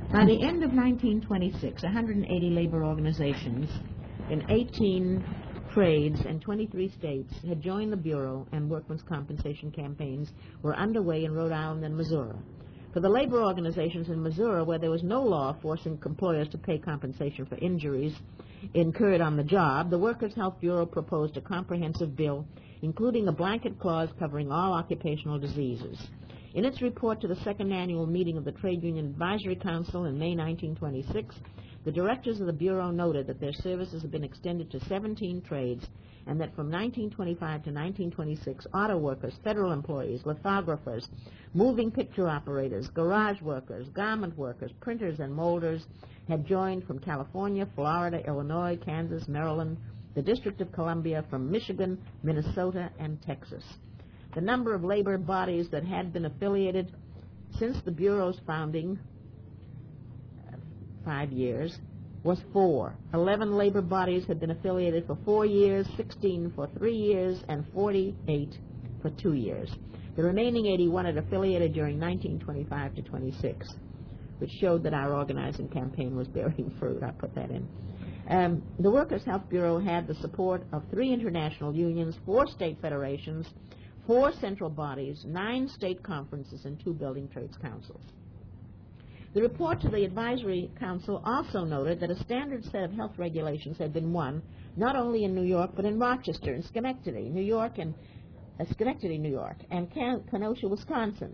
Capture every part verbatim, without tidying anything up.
By the end of nineteen twenty-six, one hundred eighty labor organizations in eighteen trades and twenty-three states had joined the Bureau, and workmen's compensation campaigns were underway in Rhode Island and Missouri. For the labor organizations in Missouri, where there was no law forcing employers to pay compensation for injuries incurred on the job, the Workers' Health Bureau proposed a comprehensive bill, including a blanket clause covering all occupational diseases. In its report to the second annual meeting of the Trade Union Advisory Council in May nineteen twenty-six, the directors of the Bureau noted that their services have been extended to seventeen trades, and that from nineteen twenty-five to nineteen twenty-six, auto workers, federal employees, lithographers, moving picture operators, garage workers, garment workers, printers, and molders had joined from California, Florida, Illinois, Kansas, Maryland, the District of Columbia, from Michigan, Minnesota, and Texas. The number of labor bodies that had been affiliated since the Bureau's founding, uh, five years, was four. Eleven labor bodies had been affiliated for four years, sixteen for three years, and forty-eight for two years. The remaining eighty-one had affiliated during nineteen twenty-five to twenty-six, which showed that our organizing campaign was bearing fruit. I put that in. Um, the Workers' Health Bureau had the support of three international unions, four state federations, four central bodies, nine state conferences, and two building trades councils. The report to the Advisory Council also noted that a standard set of health regulations had been won, not only in New York, but in Rochester and Schenectady, New York, and uh, Schenectady, New York, and Can- Kenosha, Wisconsin.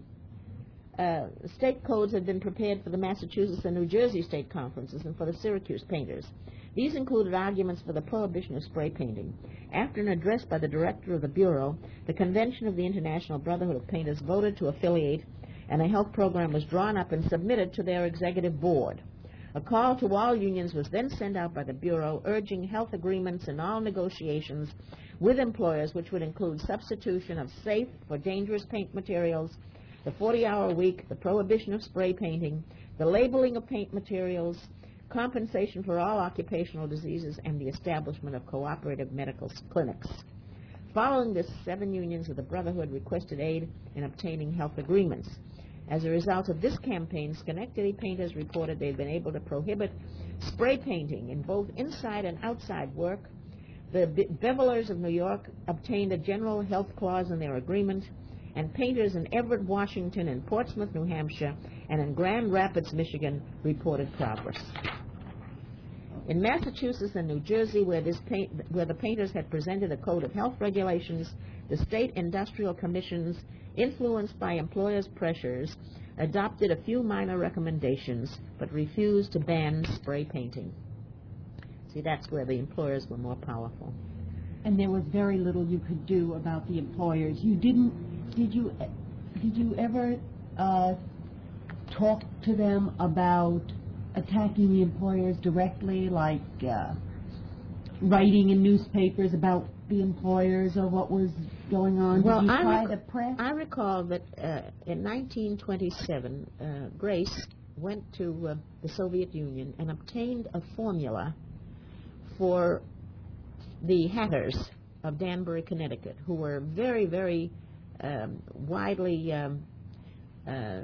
Uh, state codes had been prepared for the Massachusetts and New Jersey state conferences and for the Syracuse painters. These included arguments for the prohibition of spray painting. After an address by the director of the Bureau, the Convention of the International Brotherhood of Painters voted to affiliate, and a health program was drawn up and submitted to their executive board. A call to all unions was then sent out by the Bureau urging health agreements in all negotiations with employers, which would include substitution of safe for dangerous paint materials, the forty-hour week, the prohibition of spray painting, the labeling of paint materials, compensation for all occupational diseases, and the establishment of cooperative medical clinics. Following this, seven unions of the Brotherhood requested aid in obtaining health agreements. As a result of this campaign, Schenectady painters reported they'd been able to prohibit spray painting in both inside and outside work. The Be- Bevelers of New York obtained a general health clause in their agreement, and painters in Everett, Washington, and Portsmouth, New Hampshire, and in Grand Rapids, Michigan, reported progress. In Massachusetts and New Jersey, where, this paint, where the painters had presented a code of health regulations, the state industrial commissions, influenced by employers' pressures, adopted a few minor recommendations, but refused to ban spray painting. See, that's where the employers were more powerful. And there was very little you could do about the employers. You didn't, did you, did you ever uh, talk to them about attacking the employers directly, like uh, writing in newspapers about the employers or what was going on? Well, Did you I try rec- to press? I recall that uh, in nineteen twenty-seven, uh, Grace went to uh, the Soviet Union and obtained a formula for the hatters of Danbury, Connecticut, who were very, very um, widely um, uh,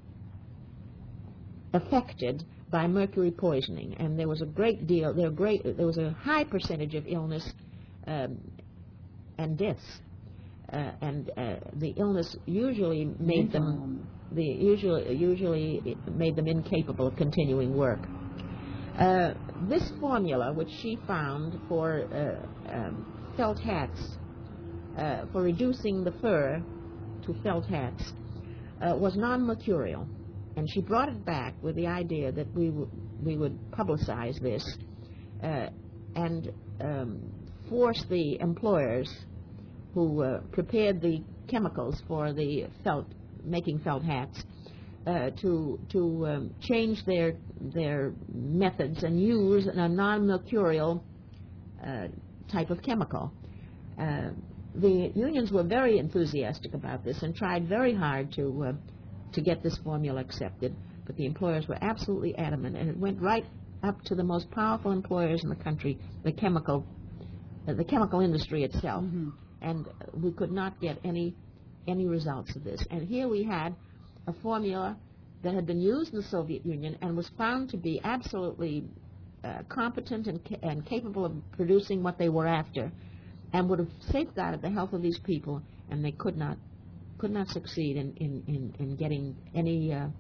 affected by mercury poisoning, and there was a great deal, there, great, there was a high percentage of illness um, and deaths, uh, and uh, the illness usually made them, the usually usually made them incapable of continuing work. Uh, this formula, which she found for uh, um, felt hats, uh, for reducing the fur to felt hats, uh, was non-mercurial. And she brought it back with the idea that we, w- we would publicize this uh, and um, force the employers who uh, prepared the chemicals for the felt, making felt hats, uh, to to um, change their their methods and use a non-mercurial uh, type of chemical. Uh, the unions were very enthusiastic about this and tried very hard to uh, to get this formula accepted, but the employers were absolutely adamant, and it went right up to the most powerful employers in the country, the chemical, uh, the chemical industry itself, mm-hmm. and we could not get any any results of this. And here we had a formula that had been used in the Soviet Union and was found to be absolutely uh, competent and, ca- and capable of producing what they were after, and would have safeguarded the health of these people, and they could not could not succeed in, in, in, in getting any uh,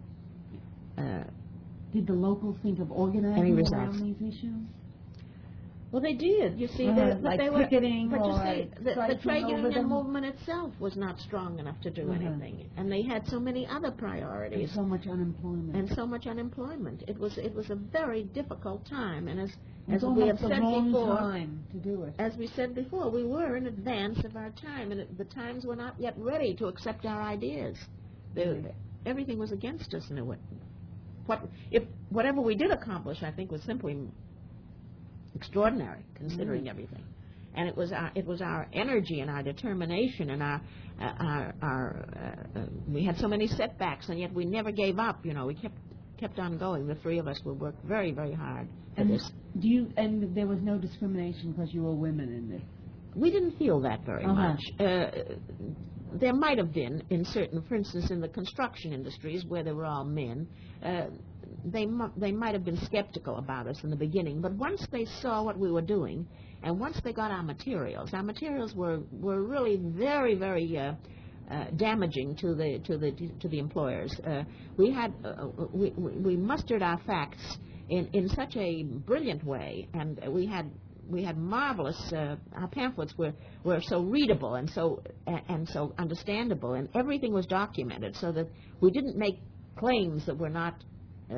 uh, Did the locals think of Any organizing results? around these issues? Well, they did. You see, Uh, they, but like they were. picketing But you or see, the, the striking trade over union them? movement itself was not strong enough to do Uh-huh. anything, and they had so many other There's priorities so much unemployment. and so much unemployment. It was it was a very difficult time, and as it's as we have almost the said wrong before, time to do it. as we said before, we were in advance of our time, and it, the times were not yet ready to accept our ideas. The, Right. Everything was against us, and it went, what if whatever we did accomplish, I think, was simply extraordinary, considering Mm. everything. And it was our it was our energy and our determination and our uh, our, our uh, uh, we had so many setbacks, and yet we never gave up. You know, we kept kept on going. The three of us would work very very hard for And this. do you? And there was no discrimination because you were women in this. We didn't feel that very Uh-huh. much. Uh, there might have been in certain, for instance, in the construction industries where they were all men. Uh, they mu- they might have been skeptical about us in the beginning, but once they saw what we were doing, and once they got our materials, our materials were were really very very. Uh, Uh, damaging to the to the to the employers. Uh, we had uh, we, we mustered our facts in, in such a brilliant way, and we had we had marvelous. Uh, our pamphlets were, were so readable and so and, and so understandable, and everything was documented, so that we didn't make claims that were not uh,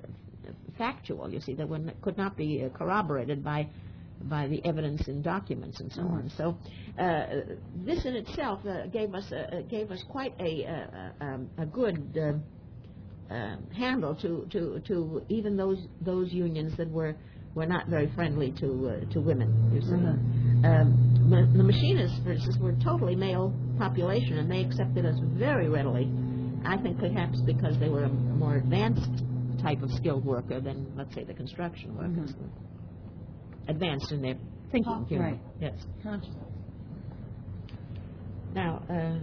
factual. You see, that were, n- could not be uh, corroborated by. by the evidence in documents and so on. So uh, this in itself uh, gave us uh, gave us quite a uh, um, a good uh, uh, handle to, to, to even those those unions that were were not very friendly to uh, to women. You see, Uh-huh. um, ma- the machinists, for instance, were totally male population, and they accepted us very readily. I think perhaps because they were a more advanced type of skilled worker than, let's say, the construction workers. Mhm. Advanced in their thinking, Oh, you know. right. Yes. Consciousness. Now, uh,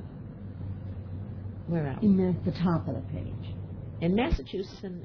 where are we? In the, the top of the page. In Massachusetts and...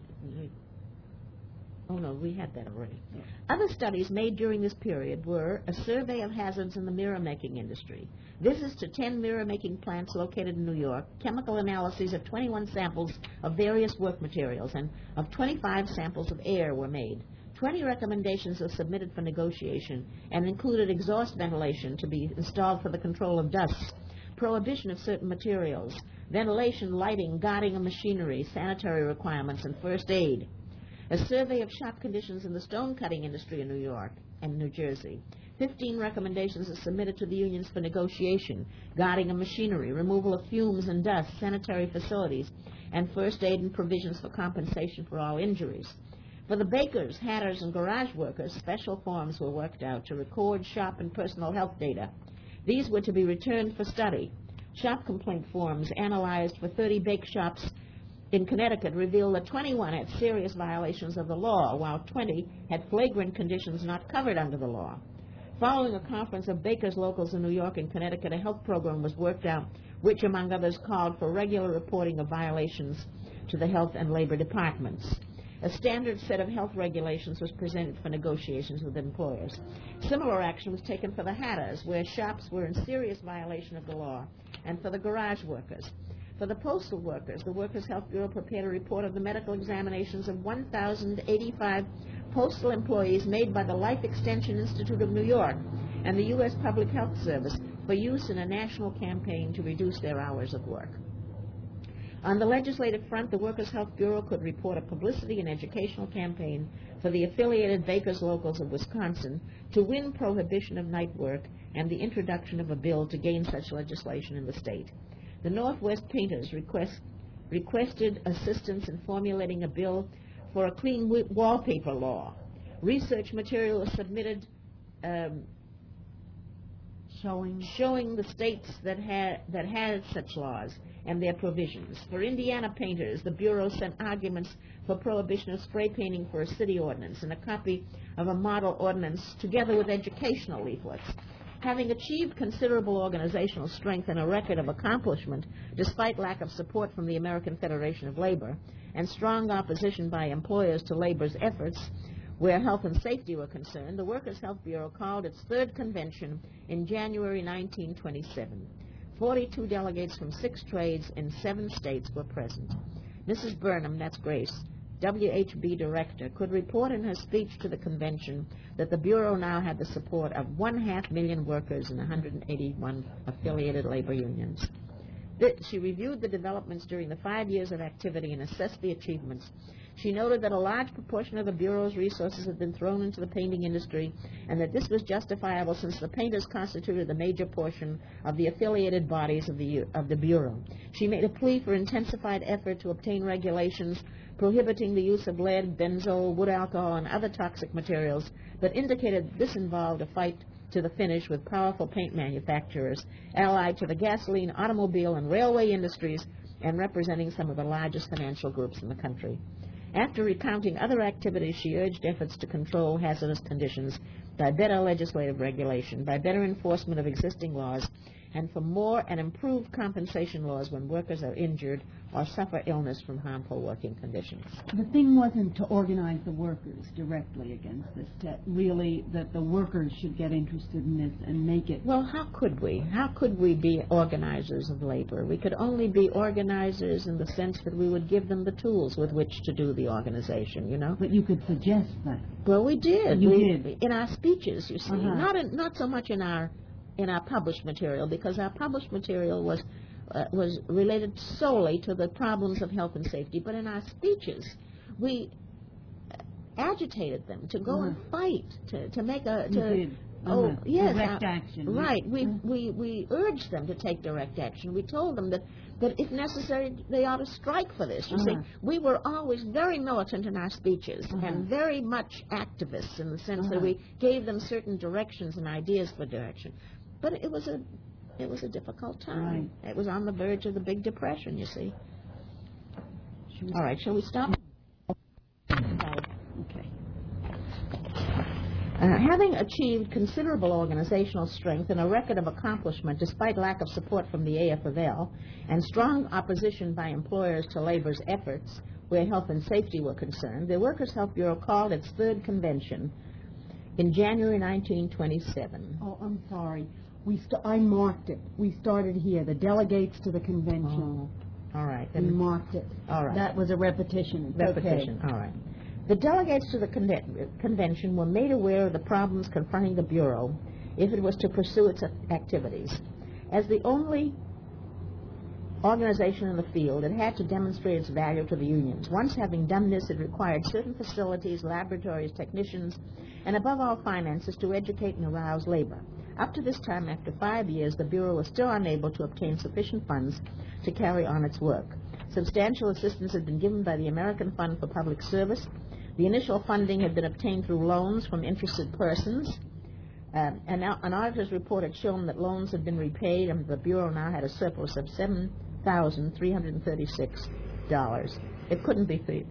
Oh, no, we had that already. Yeah. Other studies made during this period were a survey of hazards in the mirror-making industry, visits to ten mirror-making plants located in New York, chemical analyses of twenty-one samples of various work materials, and of twenty-five samples of air were made. twenty recommendations were submitted for negotiation and included exhaust ventilation to be installed for the control of dust, prohibition of certain materials, ventilation, lighting, guarding of machinery, sanitary requirements, and first aid. A survey of shop conditions in the stone cutting industry in New York and New Jersey. Fifteen recommendations are submitted to the unions for negotiation, guarding of machinery, removal of fumes and dust, sanitary facilities, and first aid and provisions for compensation for all injuries. For the bakers, hatters, and garage workers, special forms were worked out to record shop and personal health data. These were to be returned for study. Shop complaint forms analyzed for thirty bake shops in Connecticut revealed that twenty-one had serious violations of the law, while twenty had flagrant conditions not covered under the law. Following a conference of bakers locals in New York and Connecticut, a health program was worked out, which, among others, called for regular reporting of violations to the health and labor departments. A standard set of health regulations was presented for negotiations with employers. Similar action was taken for the hatters, where shops were in serious violation of the law, and for the garage workers. For the postal workers, the Workers' Health Bureau prepared a report of the medical examinations of one thousand eighty-five postal employees made by the Life Extension Institute of New York and the U S Public Health Service for use in a national campaign to reduce their hours of work. On the legislative front, the Workers' Health Bureau could report a publicity and educational campaign for the affiliated bakers locals of Wisconsin to win prohibition of night work and the introduction of a bill to gain such legislation in the state. The Northwest Painters request, requested assistance in formulating a bill for a clean wi- wallpaper law. Research material was submitted um, Showing. showing the states that had that had such laws and their provisions. For Indiana painters, the Bureau sent arguments for prohibition of spray painting for a city ordinance and a copy of a model ordinance together with educational leaflets. Having achieved considerable organizational strength and a record of accomplishment despite lack of support from the American Federation of Labor, and strong opposition by employers to labor's efforts where health and safety were concerned, the Workers' Health Bureau called its third convention in January nineteen twenty-seven. Forty-two delegates from six trades in seven states were present. Missus Burnham, that's Grace, W H B director, could report in her speech to the convention that the Bureau now had the support of one-half million workers in one hundred eighty-one affiliated labor unions. She reviewed the developments during the five years of activity and assessed the achievements. She noted that a large proportion of the Bureau's resources had been thrown into the painting industry and that this was justifiable since the painters constituted the major portion of the affiliated bodies of the, of the Bureau. She made a plea for intensified effort to obtain regulations prohibiting the use of lead, benzol, wood alcohol, and other toxic materials, but indicated that this involved a fight to the finish with powerful paint manufacturers allied to the gasoline, automobile, and railway industries and representing some of the largest financial groups in the country. After recounting other activities, she urged efforts to control hazardous conditions by better legislative regulation, by better enforcement of existing laws, and for more and improved compensation laws when workers are injured or suffer illness from harmful working conditions. The thing wasn't to organize the workers directly against this, to really that the workers should get interested in this and make it. Well, how could we? How could we be organizers of labor? We could only be organizers in the sense that we would give them the tools with which to do the organization, you know? But you could suggest that. Well, we did. You we, did. In our speeches, you see. Uh-huh. Not in, not so much in our in our published material, because our published material was uh, was related solely to the problems of health and safety, but in our speeches we agitated them to go uh-huh. and fight, to, to make a... You to, did. Oh, uh-huh. yes. Direct uh, action. Right. We, uh-huh. we, we urged them to take direct action. We told them that, that if necessary, they ought to strike for this. You uh-huh. see, we were always very militant in our speeches uh-huh. and very much activists in the sense uh-huh. that we gave them certain directions and ideas for direction. But it was a it was a difficult time. Right. It was on the verge of the Big Depression, you see. Sure. All right, shall we stop? Okay. Uh, having achieved considerable organizational strength and a record of accomplishment despite lack of support from the A F of L and strong opposition by employers to labor's efforts where health and safety were concerned, the Workers' Health Bureau called its third convention in January nineteen twenty-seven. Oh, I'm sorry. We st- I marked it. We started here, the delegates to the convention. Oh, all right. We Then, marked it. all right. That was a repetition. It's Repetition, okay. all right. The delegates to the con- convention were made aware of the problems confronting the Bureau if it was to pursue its activities. As the only organization in the field, it had to demonstrate its value to the unions. Once having done this, it required certain facilities, laboratories, technicians, and above all finances to educate and arouse labor. Up to this time, after five years, the Bureau was still unable to obtain sufficient funds to carry on its work. Substantial assistance had been given by the American Fund for Public Service. The initial funding had been obtained through loans from interested persons. Uh, and now an auditor's report had shown that loans had been repaid, and the Bureau now had a surplus of seven thousand three hundred thirty-six dollars. It couldn't be three.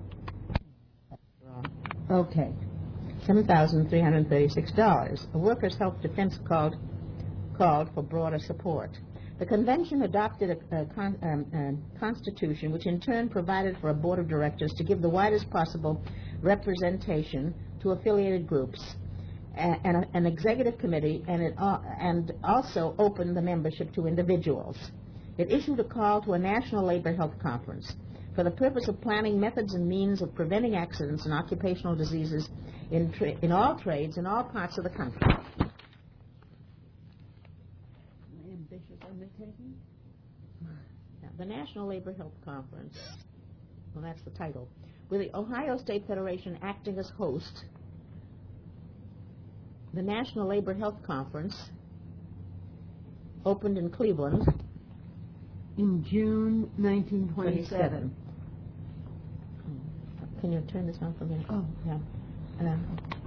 Okay. seven thousand three hundred thirty-six dollars. The Workers' Health Defense called, called for broader support. The convention adopted a, a, con, um, a constitution which in turn provided for a board of directors to give the widest possible representation to affiliated groups, and, and a, an executive committee, and, it, uh, and also opened the membership to individuals. It issued a call to a national labor health conference for the purpose of planning methods and means of preventing accidents and occupational diseases in, tra in all trades in all parts of the country. Ambitious undertaking? Now, the National Labor Health Conference, well, that's the title, with the Ohio State Federation acting as host. The National Labor Health Conference opened in Cleveland in June nineteen twenty-seven. Can you turn this on for me? Oh. Yeah. Uh,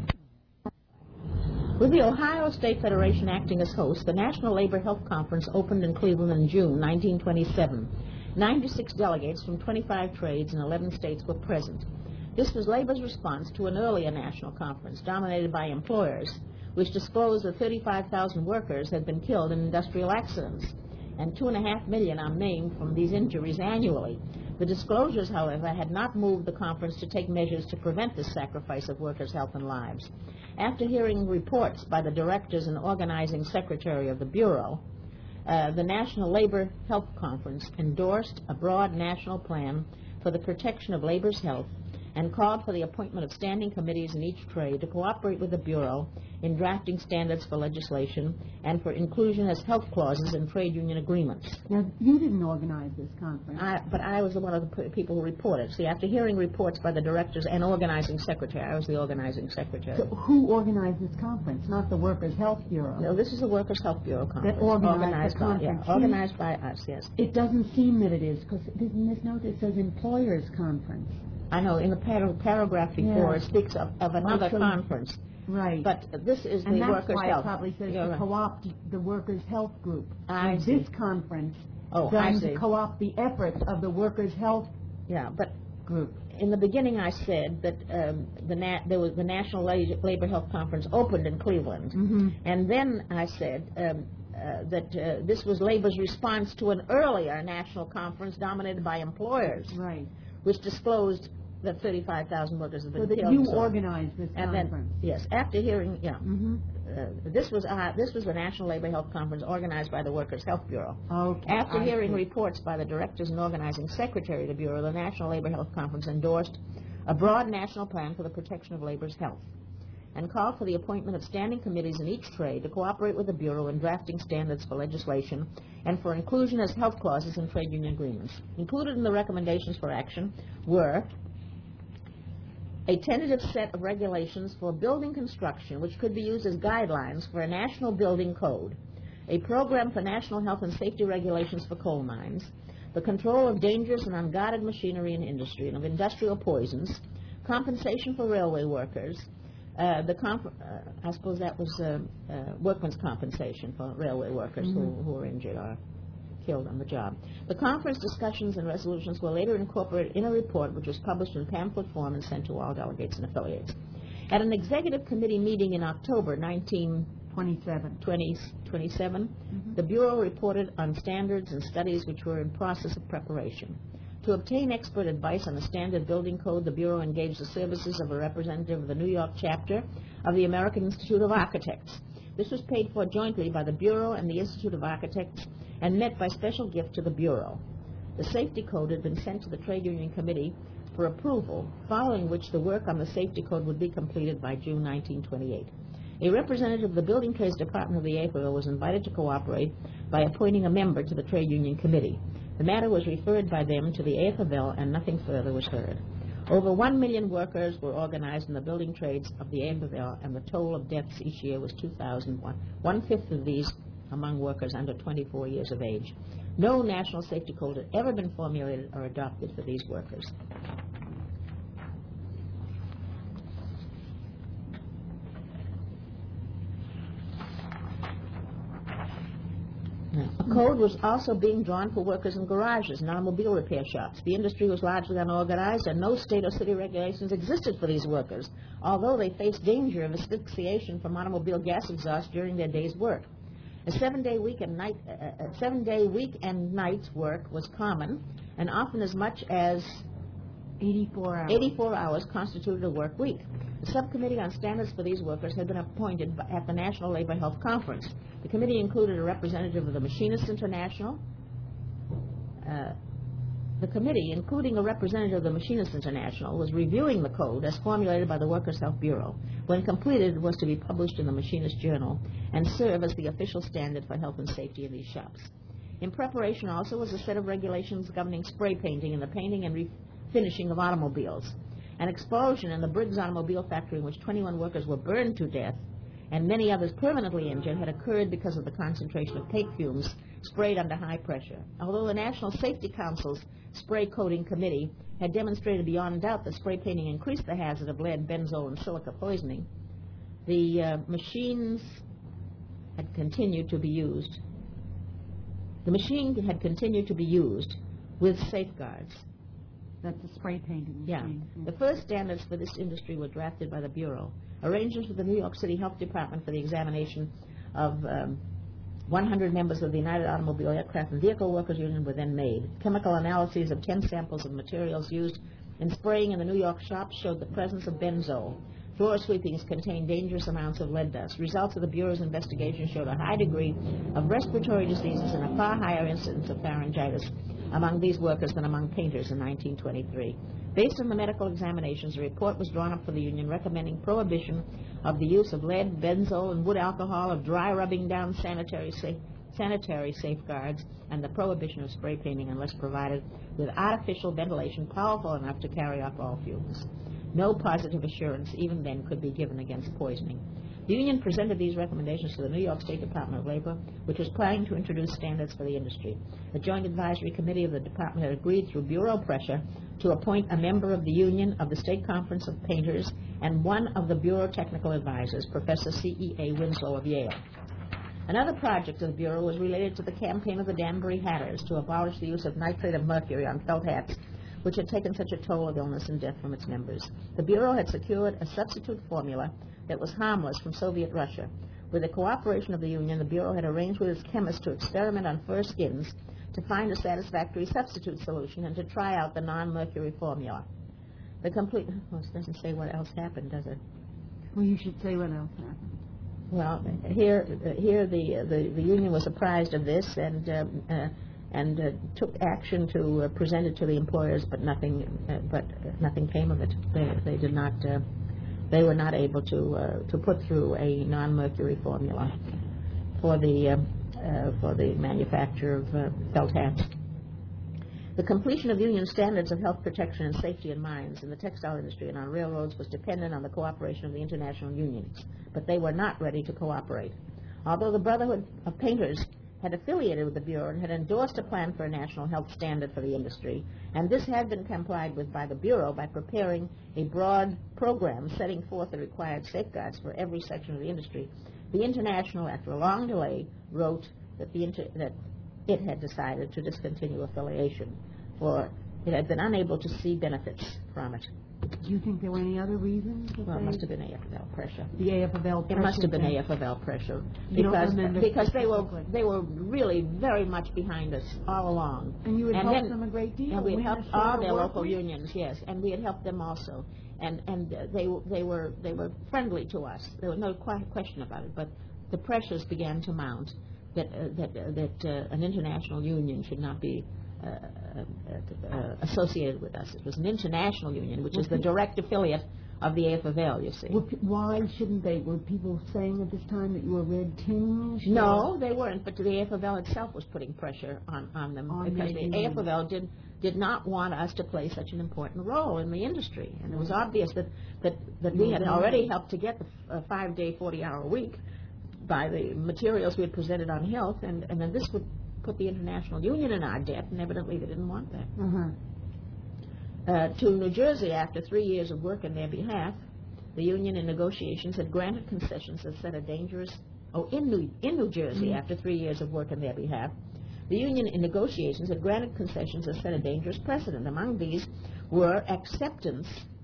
with the Ohio State Federation acting as host, the National Labor Health Conference opened in Cleveland in June nineteen twenty-seven. ninety-six delegates from twenty-five trades in eleven states were present. This was labor's response to an earlier national conference dominated by employers, which disclosed that thirty-five thousand workers had been killed in industrial accidents, and two and a half million are named from these injuries annually. The disclosures, however, had not moved the conference to take measures to prevent this sacrifice of workers' health and lives. After hearing reports by the directors and organizing secretary of the Bureau, uh, the National Labor Health Conference endorsed a broad national plan for the protection of labor's health and called for the appointment of standing committees in each trade to cooperate with the Bureau in drafting standards for legislation and for inclusion as health clauses in trade union agreements. Now, you didn't organize this conference. I, but I was one of the p- people who reported. See, after hearing reports by the directors and organizing secretary, I was the organizing secretary. So who organized this conference? Not the Workers' Health Bureau. No, this is the Workers' Health Bureau conference. That organized, organized the by, conference. yeah, organized by us, yes. It doesn't seem that it is, because in this note it says Employers' Conference. I know, in the par- paragraph before, Yeah. it speaks of, of another so- conference. Right. But this is and the that's Workers' why Health. it probably says You're to right. co-opt the Workers' Health Group. I and see. this conference Oh, done I to see. co-opt the efforts of the Workers' Health Yeah, but Group. in the beginning I said that um, the na- there was the National La- Labor Health Conference opened in Cleveland. Mm-hmm. And then I said um, uh, that uh, this was labor's response to an earlier national conference dominated by employers, Right. which disclosed that thirty-five thousand workers have been So that killed. you so- organized this and conference. then, yes, after hearing, yeah, Mm-hmm. uh, this was uh, this was the National Labor Health Conference organized by the Workers' Health Bureau. Okay. After I hearing see. reports by the directors and organizing secretary of the Bureau, the National Labor Health Conference endorsed a broad national plan for the protection of labor's health and called for the appointment of standing committees in each trade to cooperate with the Bureau in drafting standards for legislation and for inclusion as health clauses in trade union agreements. Included in the recommendations for action were a tentative set of regulations for building construction which could be used as guidelines for a national building code, a program for national health and safety regulations for coal mines, the control of dangerous and unguarded machinery and industry and of industrial poisons, compensation for railway workers, uh, the comp- uh, I suppose that was uh, uh, workman's compensation for railway workers Mm-hmm. who, who were injured or killed on the job. The conference discussions and resolutions were later incorporated in a report which was published in pamphlet form and sent to all delegates and affiliates. At an executive committee meeting in October nineteen twenty-seven. twenty-seven, Mm-hmm. the Bureau reported on standards and studies which were in process of preparation. To obtain expert advice on the standard building code, the Bureau engaged the services of a representative of the New York chapter of the American Institute of Architects. This was paid for jointly by the Bureau and the Institute of Architects and met by special gift to the Bureau. The safety code had been sent to the Trade Union Committee for approval, following which the work on the safety code would be completed by June nineteen twenty-eight. A representative of the Building Trades Department of the A F L was invited to cooperate by appointing a member to the Trade Union Committee. The matter was referred by them to the A F L and nothing further was heard. Over one million workers were organized in the building trades of the A F L, and the toll of deaths each year was two thousand one. One-fifth of these among workers under twenty-four years of age. No national safety code had ever been formulated or adopted for these workers. A code was also being drawn for workers in garages and automobile repair shops. The industry was largely unorganized, and no state or city regulations existed for these workers, although they faced danger of asphyxiation from automobile gas exhaust during their day's work. A seven-day week and night, uh, a seven-day week and nights work was common, and often as much as eighty-four hours. eighty-four hours constituted a work week. The subcommittee on standards for these workers had been appointed by- at the National Labor Health Conference. The committee included a representative of the Machinists International. Uh, the committee, including a representative of the Machinists International, was reviewing the code as formulated by the Workers' Health Bureau. When completed, it was to be published in the Machinist Journal and serve as the official standard for health and safety in these shops. In preparation also was a set of regulations governing spray painting and the painting and refinishing of automobiles. An explosion in the Briggs Automobile factory in which twenty-one workers were burned to death and many others permanently injured had occurred because of the concentration of paint fumes sprayed under high pressure. Although the National Safety Council's spray coating committee had demonstrated beyond doubt that spray painting increased the hazard of lead, benzol, and silica poisoning, the uh, machines had continued to be used. The machine had continued to be used with safeguards. That's a spray painting Yeah. machine. The first standards for this industry were drafted by the Bureau. Arrangements with the New York City Health Department for the examination of um, one hundred members of the United Automobile Aircraft and Vehicle Workers Union were then made. Chemical analyses of ten samples of materials used in spraying in the New York shops showed the presence of benzol. Floor sweepings contained dangerous amounts of lead dust. Results of the Bureau's investigation showed a high degree of respiratory diseases and a far higher incidence of pharyngitis among these workers than among painters in nineteen twenty-three. Based on the medical examinations, a report was drawn up for the union recommending prohibition of the use of lead, benzol, and wood alcohol, of dry rubbing down sanitary sa- sanitary safeguards, and the prohibition of spray painting unless provided with artificial ventilation powerful enough to carry off all fumes. No positive assurance even then could be given against poisoning. The union presented these recommendations to the New York State Department of Labor, which was planning to introduce standards for the industry. A joint advisory committee of the department had agreed through bureau pressure to appoint a member of the union of the State Conference of Painters and one of the bureau technical advisors, Professor C E A Winslow of Yale. Another project of the Bureau was related to the campaign of the Danbury Hatters to abolish the use of nitrate of mercury on felt hats, which had taken such a toll of illness and death from its members. The Bureau had secured a substitute formula that was harmless from Soviet Russia. With the cooperation of the Union, the Bureau had arranged with its chemists to experiment on fur skins to find a satisfactory substitute solution and to try out the non-mercury formula. The complete... Well, it doesn't say what else happened, does it? Well, you should say what else happened. Well, here, uh, here the, uh, the the union was apprised of this and um, uh, and uh, took action to uh, present it to the employers, but nothing, uh, but uh, nothing came of it. They they did not. Uh, they were not able to uh, to put through a non-mercury formula for the uh, uh, for the manufacture of uh, felt hats. The completion of union standards of health protection and safety in mines, in the textile industry, and on railroads was dependent on the cooperation of the international unions, but they were not ready to cooperate. Although the Brotherhood of Painters had affiliated with the Bureau and had endorsed a plan for a national health standard for the industry, and this had been complied with by the Bureau by preparing a broad program setting forth the required safeguards for every section of the industry, the International, after a long delay, wrote that, the inter- that it had decided to discontinue affiliation, for it had been unable to see benefits from it. Do you think there were any other reasons? Well, it must have been A F L pressure. The A F L pressure. It must have been A F L pressure You don't because remember because they were specifically. they were really very much behind us all along. And you had And helped then- them a great deal. And we had Wouldn't helped a shorter all their work local week? unions, yes, and we had helped them also, and and uh, they they were they were friendly to us. There was no qu- question about it. But the pressures began to mount that uh, that uh, that uh, an international union should not be uh, uh, uh, associated with us. It was an international union, which Well, is the pe- direct affiliate of the A F L. You see. Were pe- why shouldn't they? Were people saying at this time that you were red tinged? No, they weren't, but the A F L itself was putting pressure on, on them On because the the A F L did did not want us to play such an important role in the industry. And it was obvious that, that, that we had already helped to get the f- a five-day, forty-hour week by the materials we had presented on health, and, and then this would put the international union in our debt, and evidently they didn't want that. Uh-huh. Uh, to New Jersey, after three years of work in their behalf, the union in negotiations had granted concessions that set a dangerous, oh, in New, in New Jersey, Mm. after three years of work in their behalf, the union in negotiations had granted concessions that set a dangerous precedent. Among these were acceptance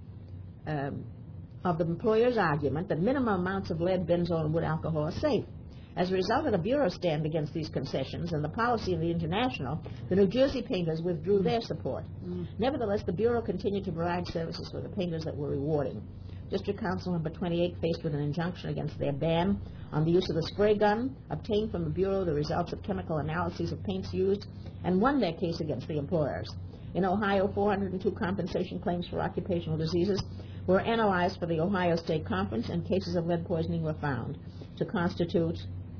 um, of the employer's argument that minimum amounts of lead, benzol, and wood alcohol are safe. As a result of the Bureau's stand against these concessions and the policy of the International, the New Jersey painters withdrew their support. Mm. Nevertheless, the Bureau continued to provide services for the painters that were rewarding. District Council Number twenty-eight, faced with an injunction against their ban on the use of the spray gun, obtained from the Bureau the results of chemical analyses of paints used, and won their case against the employers. In Ohio, four hundred two compensation claims for occupational diseases were analyzed for the Ohio State Conference, and cases of lead poisoning were found to constitute,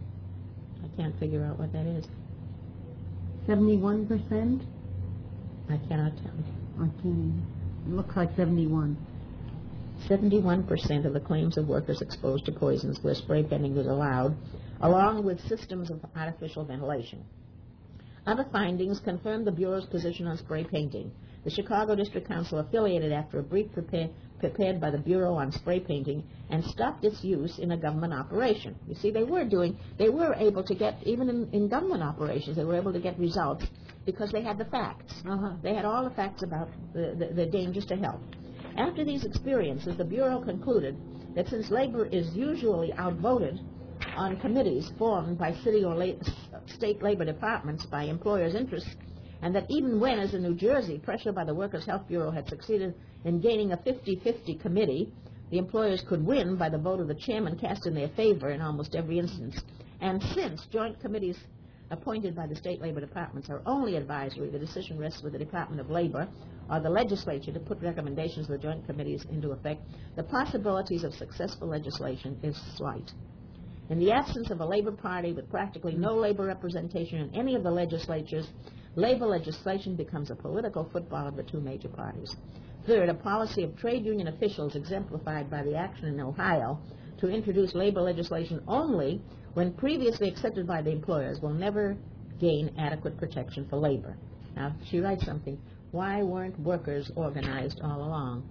I can't figure out what that is. Seventy-one percent. I cannot tell. I can't even. It looks like seventy-one. seventy-one percent of the claims of workers exposed to poisons where spray painting was allowed, along with systems of artificial ventilation. Other findings confirmed the Bureau's position on spray painting. The Chicago District Council affiliated after a brief prepare, prepared by the Bureau on spray painting and stopped its use in a government operation. You see, they were doing, they were able to get, even in, in government operations, they were able to get results because they had the facts. Uh-huh. They had all the facts about the, the, the dangers to health. After these experiences, the Bureau concluded that since labor is usually outvoted on committees formed by city or la- state labor departments by employers' interests, and that even when, as in New Jersey, pressure by the Workers' Health Bureau had succeeded in gaining a fifty-fifty committee, the employers could win by the vote of the chairman cast in their favor in almost every instance. And since joint committees appointed by the state labor departments are only advisory, the decision rests with the Department of Labor or the legislature to put recommendations of the joint committees into effect. The possibilities of successful legislation is slight. In the absence of a labor party with practically no labor representation in any of the legislatures, labor legislation becomes a political football of the two major parties. Third, a policy of trade union officials exemplified by the action in Ohio to introduce labor legislation only when previously accepted by the employers will never gain adequate protection for labor. Now, she writes something. Why weren't workers organized all along?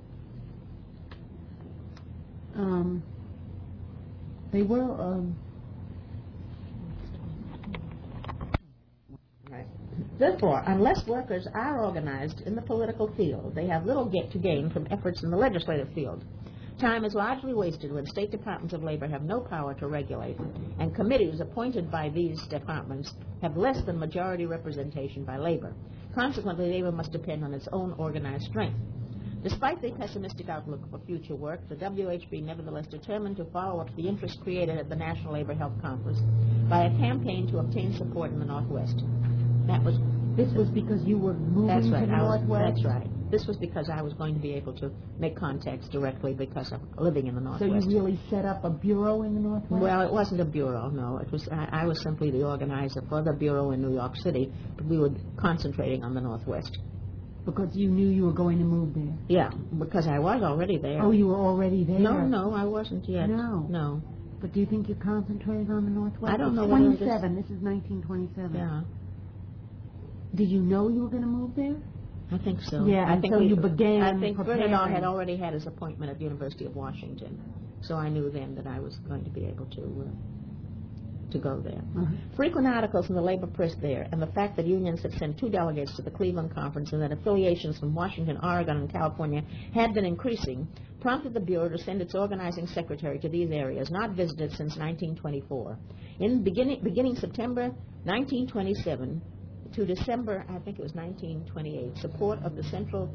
Um, they were, um... Right. Therefore, unless workers are organized in the political field, they have little get to gain from efforts in the legislative field. Time is largely wasted when state departments of labor have no power to regulate, and committees appointed by these departments have less than majority representation by labor. Consequently, labor must depend on its own organized strength. Despite the pessimistic outlook for future work, the W H B nevertheless determined to follow up the interest created at the National Labor Health Conference by a campaign to obtain support in the Northwest. That was This was because you were moving that's to right. the I was, Northwest? that's right. This was because I was going to be able to make contacts directly because of living in the So Northwest. you really set up a bureau in the Northwest? Well, it wasn't a bureau, no. It was I, I was simply the organizer for the bureau in New York City, but we were concentrating on the Northwest. Because you knew you were going to move there? Yeah, because I was already there. Oh, you were already there? No, no, I wasn't yet. No. No. But do you think you concentrated on the Northwest? I don't know It's whether it is- twenty-seven. This is nineteen twenty-seven. Yeah, Did you know you were going to move there? I think so. Yeah, I and think so we, you began I think preparing. Bernard had already had his appointment at the University of Washington, so I knew then that I was going to be able to uh, to go there. Uh-huh. Frequent articles in the labor press there, and the fact that unions had sent two delegates to the Cleveland Conference and that affiliations from Washington, Oregon, and California had been increasing, prompted the Bureau to send its organizing secretary to these areas, not visited since nineteen twenty-four. In beginning, beginning September nineteen twenty-seven to December, I think it was nineteen twenty-eight, support of the Central...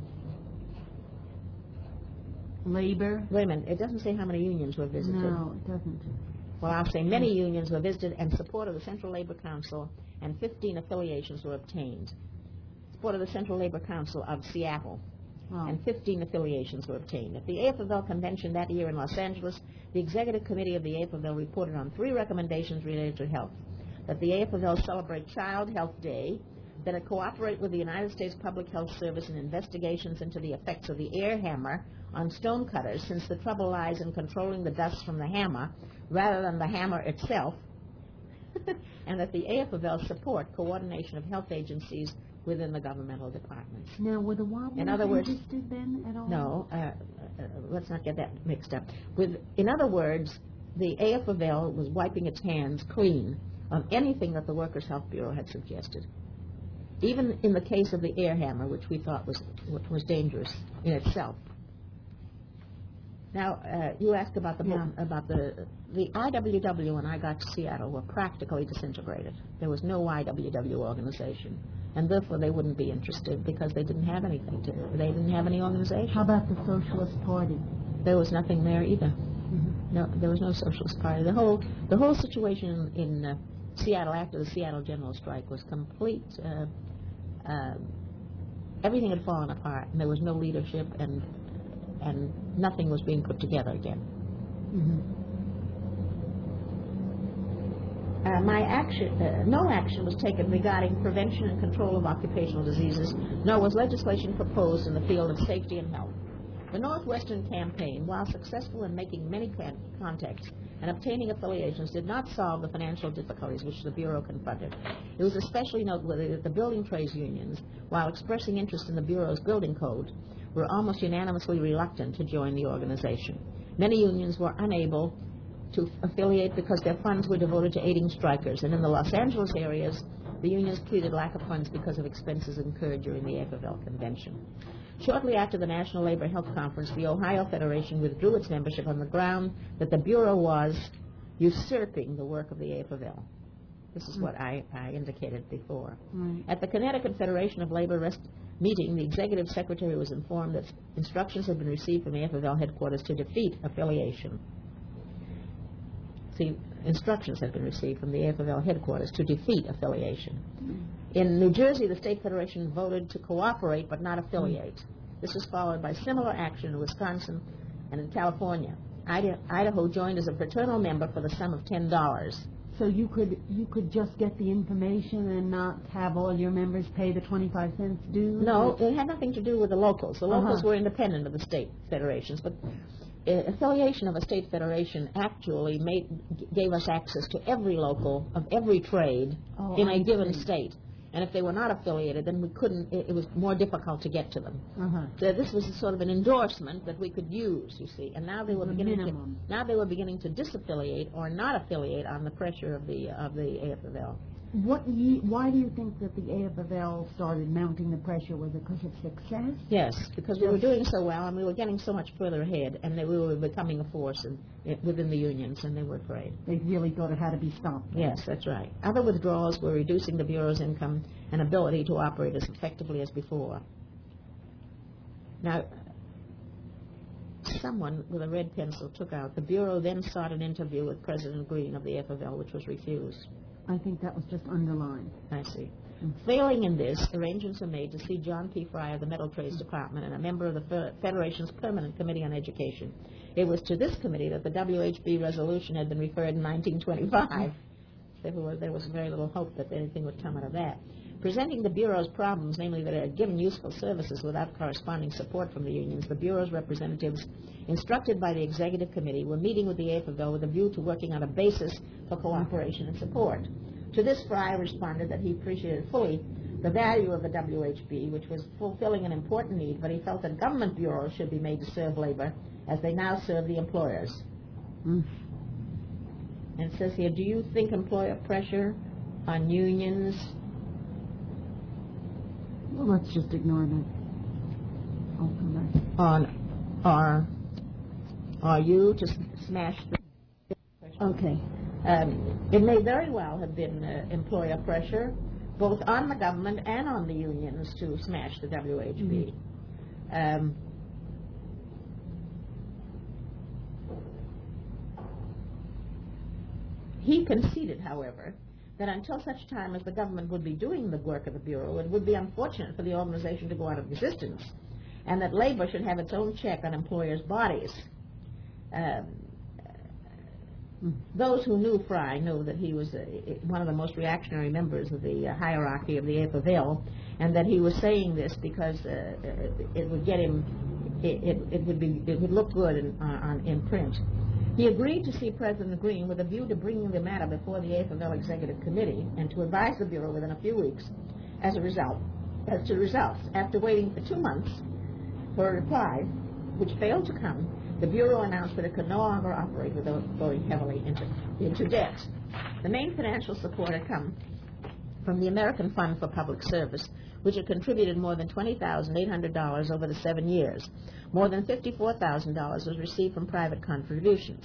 Labor? Wait a minute, it doesn't say how many unions were visited. No, it doesn't. Well, I'll say many unions were visited and support of the Central Labor Council and fifteen affiliations were obtained. Support of the Central Labor Council of Seattle Oh. and fifteen affiliations were obtained. At the A F L convention that year in Los Angeles, the Executive Committee of the A F L reported on three recommendations related to health. That the A F L celebrate Child Health Day, that it cooperate with the United States Public Health Service in investigations into the effects of the air hammer on stone cutters, since the trouble lies in controlling the dust from the hammer rather than the hammer itself, and that the A F L support coordination of health agencies within the governmental departments. Now, were the Wobblers In other words- interested then at all? No, uh, uh, let's not get that mixed up. With, in other words, the A F L was wiping its hands clean on anything that the Workers' Health Bureau had suggested. Even in the case of the air hammer, which we thought was was dangerous in itself. Now, uh, you asked about the Yeah. about the the I W W when I got to Seattle were practically disintegrated. There was no I W W organization, and therefore they wouldn't be interested because they didn't have anything to do. They didn't have any organization. How about the Socialist Party? There was nothing there either. Mm-hmm. No, there was no Socialist Party. The whole the whole situation in uh, Seattle after the Seattle General Strike was complete. Uh, uh, everything had fallen apart, and there was no leadership, and and nothing was being put together again. Mm-hmm. Uh, my action, uh, no action was taken regarding prevention and control of occupational diseases, nor was legislation proposed in the field of safety and health. The Northwestern campaign, while successful in making many can- contacts and obtaining affiliations, did not solve the financial difficulties which the Bureau confronted. It was especially noteworthy that the building trades unions, while expressing interest in the Bureau's building code, were almost unanimously reluctant to join the organization. Many unions were unable to affiliate because their funds were devoted to aiding strikers, and in the Los Angeles areas, the unions pleaded lack of funds because of expenses incurred during the A F L convention. Shortly after the National Labor Health Conference, the Ohio Federation withdrew its membership on the ground that the Bureau was usurping the work of the A F L. This is what I, I indicated before. Right. At the Connecticut Federation of Labor rest meeting, the executive secretary was informed that instructions had been received from the A F L headquarters to defeat affiliation. See, instructions had been received from the A F L headquarters to defeat affiliation. In New Jersey, the state federation voted to cooperate but not affiliate. This was followed by similar action in Wisconsin and in California. Ida- Idaho joined as a fraternal member for the sum of ten dollars. So you could you could just get the information and not have all your members pay the twenty-five cents dues? No, it had nothing to do with the locals. The locals Uh-huh. were independent of the state federations, but uh, affiliation of a state federation actually made, g- gave us access to every local of every trade Oh, in I a given see. state. And if they were not affiliated, then we couldn't, it, it was more difficult to get to them. Uh-huh. So this was a sort of an endorsement that we could use, you see. And now they were The beginning minimum. to now they were beginning to disaffiliate or not affiliate on the pressure of the of the A F L. What ye, why do you think that the A F L started mounting the pressure? Was it because of success? Yes, because we were Yes. doing so well and we were getting so much further ahead, and they, we were becoming a force in, in, within the unions, and they were afraid. They really thought it had to be stopped. Yes, that's right. Other withdrawals were reducing the Bureau's income and ability to operate as effectively as before. Now, someone with a red pencil took out, the Bureau then sought an interview with President Green of the A F L, which was refused. I think that was just underlined. I see. Failing in this, arrangements were made to see John P. Fry of the Metal Trades Department and a member of the Fe- Federation's Permanent Committee on Education. It was to this committee that the W H B resolution had been referred in nineteen twenty-five. There was, there was very little hope that anything would come out of that. Presenting the Bureau's problems, namely that it had given useful services without corresponding support from the unions, the Bureau's representatives, instructed by the Executive Committee, were meeting with the A F L with a view to working on a basis for cooperation and support. To this, Fry responded that he appreciated fully the value of the W H B, which was fulfilling an important need, but he felt that government bureaus should be made to serve labor as they now serve the employers. Mm. And it says here, do you think employer pressure on unions? Well, let's just ignore that. I'll come back. On, are, are you to s- smash the... Okay. Um, it may very well have been uh, employer pressure, both on the government and on the unions, to smash the W H B. Mm-hmm. Um, he conceded, however, that until such time as the government would be doing the work of the Bureau, it would be unfortunate for the organization to go out of existence, and that labor should have its own check on employers' bodies. Um, Those who knew Fry knew that he was uh, one of the most reactionary members of the uh, hierarchy of the A F L, and that he was saying this because uh, it would get him, it, it, it would be, it would look good in, uh, on, in print. He agreed to see President Green with a view to bringing the matter before the A F L Executive Committee and to advise the Bureau within a few weeks as a result, as to results. After waiting for two months for a reply, which failed to come, the Bureau announced that it could no longer operate without going heavily into, into debt. The main financial support had come from the American Fund for Public Service, which had contributed more than twenty thousand eight hundred dollars over the seven years. More than fifty-four thousand dollars was received from private contributions.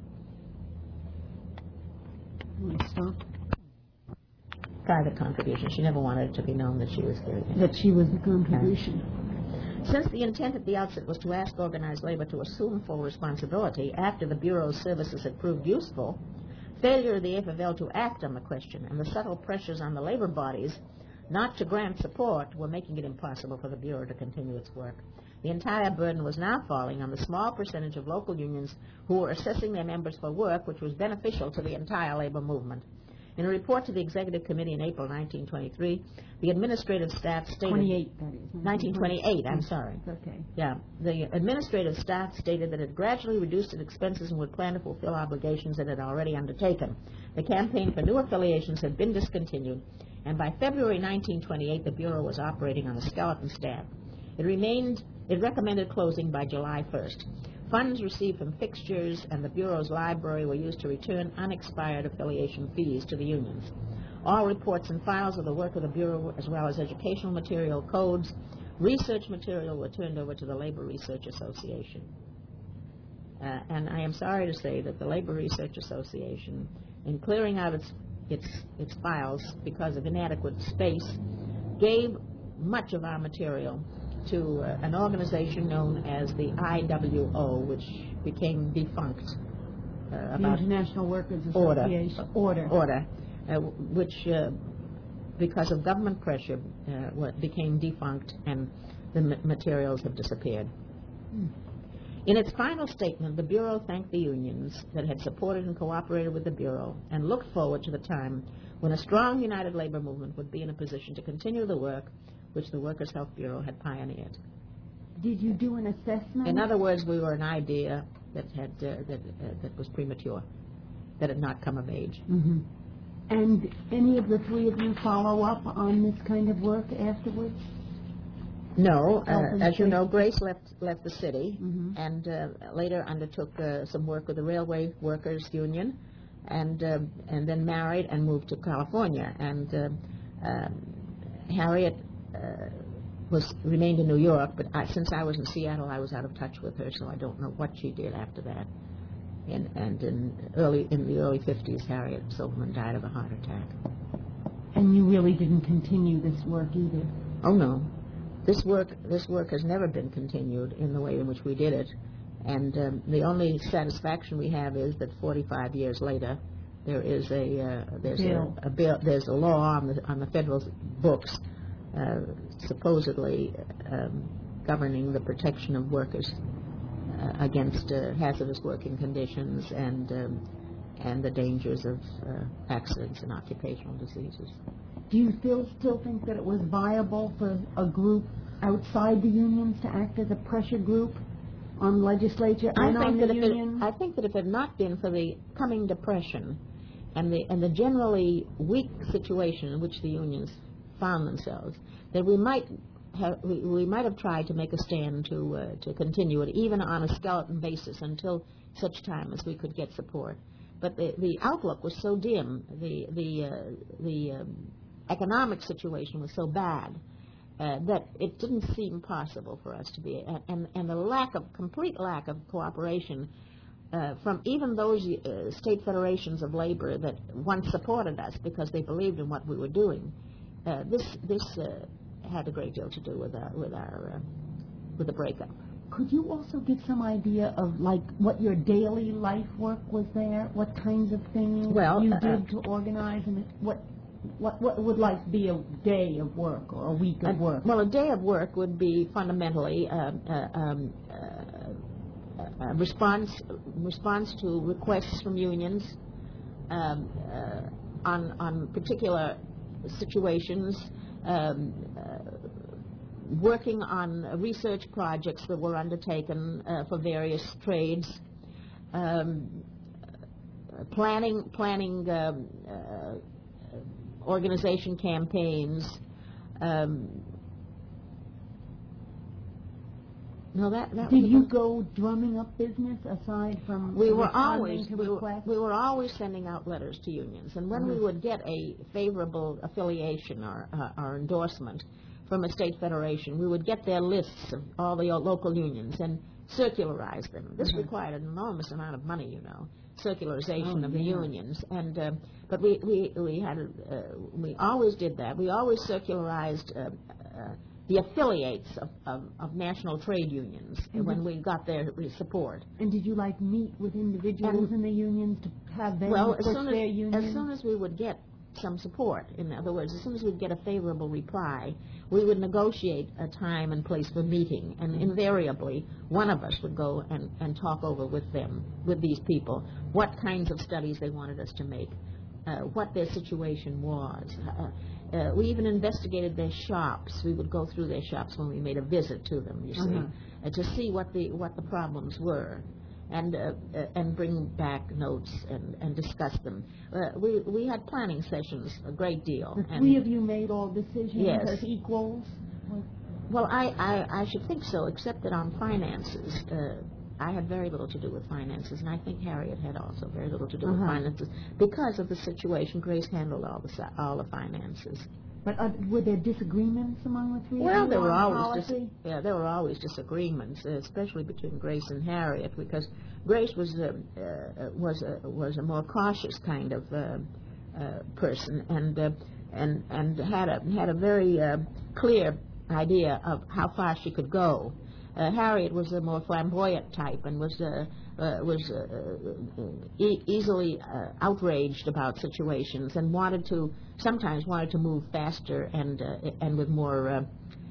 Let's stop. Private contributions. She never wanted it to be known that she was giving it. That she was the contribution. Since the intent at the outset was to ask organized labor to assume full responsibility after the Bureau's services had proved useful, failure of the A F L to act on the question and the subtle pressures on the labor bodies not to grant support were making it impossible for the Bureau to continue its work. The entire burden was now falling on the small percentage of local unions who were assessing their members for work which was beneficial to the entire labor movement. In a report to the Executive Committee in April nineteen twenty-three, the administrative staff stated... twenty-eight, that is. nineteen twenty-eight, I'm sorry. Okay. Yeah. The administrative staff stated that it gradually reduced its expenses and would plan to fulfill obligations it had already undertaken. The campaign for new affiliations had been discontinued, and by February nineteen twenty-eight, the Bureau was operating on a skeleton staff. It remained, it recommended closing by July first. Funds received from fixtures and the Bureau's library were used to return unexpired affiliation fees to the unions. All reports and files of the work of the Bureau, as well as educational material, codes, research material, were turned over to the Labor Research Association. Uh, and I am sorry to say that the Labor Research Association, in clearing out its its its files because of inadequate space, gave much of our material to uh, an organization known as the I W O, which became defunct. Uh, The about International Workers order, Association. Order. Order, uh, which, uh, because of government pressure, uh, what became defunct, and the ma- materials have disappeared. Hmm. In its final statement, the Bureau thanked the unions that had supported and cooperated with the Bureau and looked forward to the time when a strong United Labor Movement would be in a position to continue the work which the Workers' Health Bureau had pioneered. Did you do an assessment? In other words, we were an idea that had uh, that uh, that was premature, that had not come of age. Mm-hmm. And any of the three of you follow up on this kind of work afterwards? No, Health uh, and as you safety. know, Grace left left the city, Mhm. and uh, later undertook uh, some work with the Railway Workers Union, and uh, and then married and moved to California. And uh, uh, Harriet uh, was remained in New York, but I, since I was in Seattle, I was out of touch with her, so I don't know what she did after that. And and in early in the early fifties, Harriet Silverman died of a heart attack. And you really didn't continue this work either? Oh no. This work, this work has never been continued in the way in which we did it, and um, the only satisfaction we have is that forty-five years later, there is a uh, there's bill. A, a bill, there's a law on the on the federal books, uh, supposedly um, governing the protection of workers uh, against uh, hazardous working conditions and um, and the dangers of uh, accidents and occupational diseases. Do you still still think that it was viable for a group outside the unions to act as a pressure group on legislature I and think on that the if it, unions? I think that if it had not been for the coming depression and the and the generally weak situation in which the unions found themselves, that we might have we, we might have tried to make a stand to uh, to continue it even on a skeleton basis until such time as we could get support. But the the outlook was so dim, the the uh, the um, economic situation was so bad uh, that it didn't seem possible for us to be, and, and, and the lack of, complete lack of cooperation uh, from even those uh, state federations of labor that once supported us because they believed in what we were doing, uh, this this uh, had a great deal to do with our, with our uh, with the breakup. Could you also give some idea of, like, what your daily life work was there? What kinds of things Well, you uh, did to organize, and what what what would like be a day of work or a week of Uh, work? Well, a day of work would be fundamentally uh, uh, um, uh, uh, response response to requests from unions um, uh, on on particular situations, um, uh, working on research projects that were undertaken uh, for various trades, um, planning planning. Um, uh, organization campaigns. Um, no, that, that Did was you about- go drumming up business aside from We were responding always to we were, requests? we were always sending out letters to unions, and when we Mhm. would get a favorable affiliation or, uh, or endorsement from a state federation, we would get their lists of all the local unions and circularize them. This Mhm. required an enormous amount of money, you know, circularization Oh, of the yeah. unions, and uh, but we we we had uh, we always did that. We always circularized uh, uh, the affiliates of, of, of national trade unions Mhm. when we got their support. And did you, like, meet with individuals And- in the unions to have them Well, as push soon their as, union? as soon as we would get some support, in other words, as soon as we'd get a favorable reply, we would negotiate a time and place for meeting, and invariably one of us would go and, and talk over with them, with these people, what kinds of studies they wanted us to make, uh, what their situation was. Uh, uh, we even investigated their shops. We would go through their shops when we made a visit to them, you see, Uh-huh. uh, to see what the what the problems were. And uh, uh, and bring back notes and, and discuss them. Uh, we we had planning sessions a great deal. The and three of you made all decisions Yes. as equals? Well, I, I, I should think so, except that on finances, uh, I had very little to do with finances, and I think Harriet had also very little to do with Uh-huh. finances because of the situation. Grace handled all the si- all the finances. But uh, were there disagreements among the three of Well, you there were on always dis- policy? yeah, there were always disagreements, uh, especially between Grace and Harriet, because Grace was uh, uh, was a was a more cautious kind of uh, uh, person, and uh, and and had a had a very uh, clear idea of how far she could go. Uh, Harriet was a more flamboyant type and was uh, uh, was uh, e- easily uh, outraged about situations and wanted to sometimes wanted to move faster and uh, and with more uh,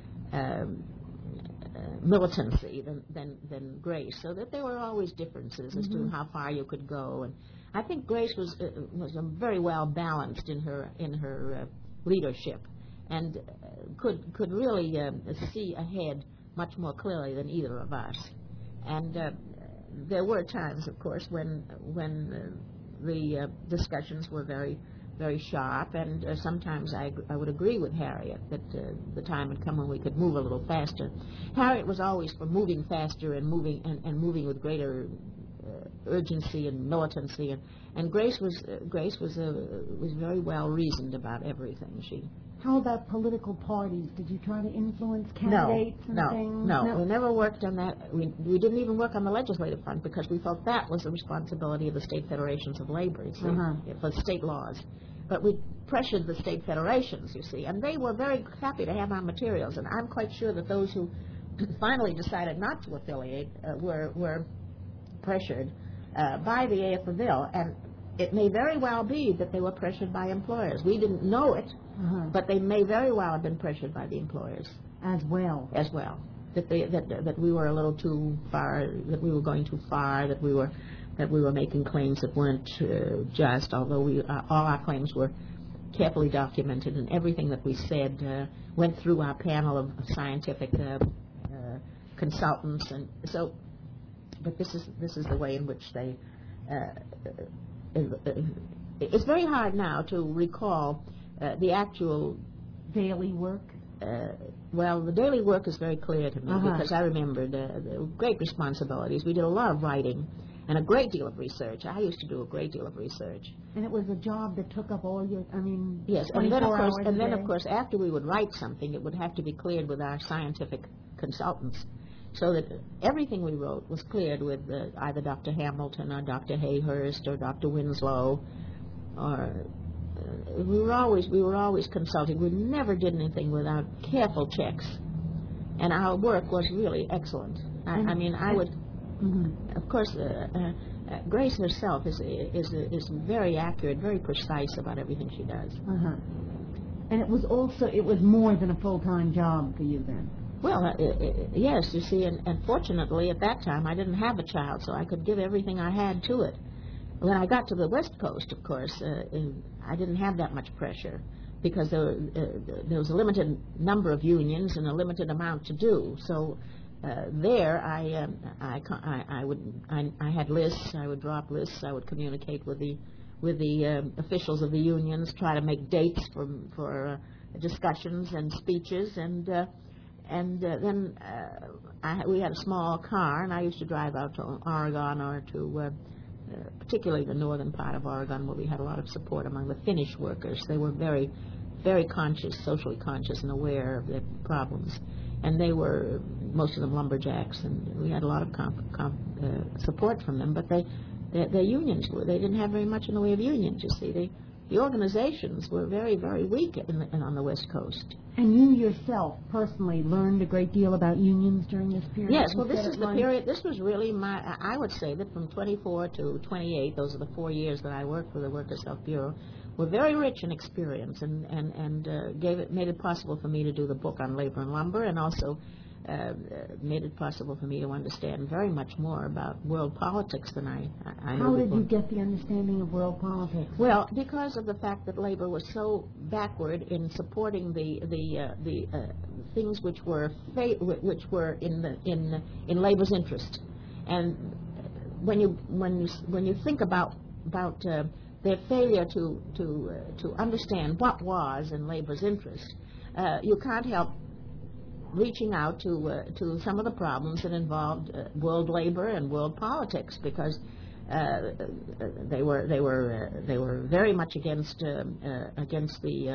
um, uh, militancy than, than than Grace. So that there were always differences as Mm-hmm. to how far you could go. And I think Grace was uh, was um, very well balanced in her in her uh, leadership and uh, could could really uh, see ahead much more clearly than either of us. And uh, there were times, of course, when when uh, the uh, discussions were very, very sharp, and uh, sometimes I, I would agree with Harriet that uh, the time had come when we could move a little faster. Harriet was always for moving faster and moving and, and moving with greater uh, urgency and militancy, and, and Grace was uh, Grace was uh, was very well reasoned about everything. She How about political parties? Did you try to influence No, candidates and no, things? no, We never worked on that. We, we didn't even work on the legislative front because we felt that was the responsibility of the state federations of labor, you see, Uh-huh. for state laws. But we pressured the state federations, you see, and they were very happy to have our materials. And I'm quite sure that those who finally decided not to affiliate uh, were were pressured uh, by the A F of Ville, and it may very well be that they were pressured by employers. We didn't know it, Uh-huh. but they may very well have been pressured by the employers As well. as well. That they that that we were a little too far, that we were going too far, that we were that we were making claims that weren't uh, just. Although we uh, all our claims were carefully documented, and everything that we said uh, went through our panel of scientific uh, uh, consultants, and so. But this is this is the way in which they. Uh, it's very hard now to recall uh, the actual Daily work? uh, well, the daily work is very clear to me Uh-huh. because I remembered uh, the great responsibilities. We did a lot of writing and a great deal of research. I used to do a great deal of research. And it was a job that took up all your, I mean, Yes, and then of twenty-four course, hours and a then day? of course, after we would write something, it would have to be cleared with our scientific consultants, so that everything we wrote was cleared with uh, either Doctor Hamilton or Doctor Hayhurst or Doctor Winslow, or uh, we were always we were always consulting. We never did anything without careful checks, and our work was really excellent. I, I mean, I would, Mhm. of course, uh, uh, uh, Grace herself is is is very accurate, very precise about everything she does. Uh-huh. And it was also, it was more than a full-time job for you then? Well, uh, uh, yes, you see, and, and fortunately at that time I didn't have a child, so I could give everything I had to it. When I got to the West Coast, of course, uh, I didn't have that much pressure because there, uh, there was a limited number of unions and a limited amount to do. So uh, there, I, um, I, I, I would, I, I had lists. I would drop lists. I would communicate with the, with the um, officials of the unions, try to make dates for for uh, discussions and speeches, and. Uh, And uh, then uh, I, we had a small car, and I used to drive out to Oregon or to uh, uh, particularly the northern part of Oregon, where we had a lot of support among the Finnish workers. They were very, very conscious, socially conscious and aware of their problems. And they were, most of them lumberjacks, and we had a lot of comp, comp, uh, support from them. But they, their, their unions were, they didn't have very much in the way of unions, you see. They, the organizations were very, very weak in the, in, on the West Coast. And you yourself personally learned a great deal about unions during this period? Yes, well, this Instead is of the learning- period, this was really my, I would say that from twenty-four to twenty-eight, those are the four years that I worked for the Workers' Health Bureau, were very rich in experience and, and, and uh, gave it, made it possible for me to do the book on labor and lumber, and also uh, made it possible for me to understand very much more about world politics than I, I, I knew How did before. you get the understanding of world politics? Well, because of the fact that labor was so backward in supporting the the uh, the uh, things which were fa- which were in the in in labor's interest, and when you when you when you think about about uh, their failure to to uh, to understand what was in labor's interest, uh, you can't help reaching out to uh, to some of the problems that involved uh, world labor and world politics, because uh, they were they were uh, they were very much against uh, uh, against the um,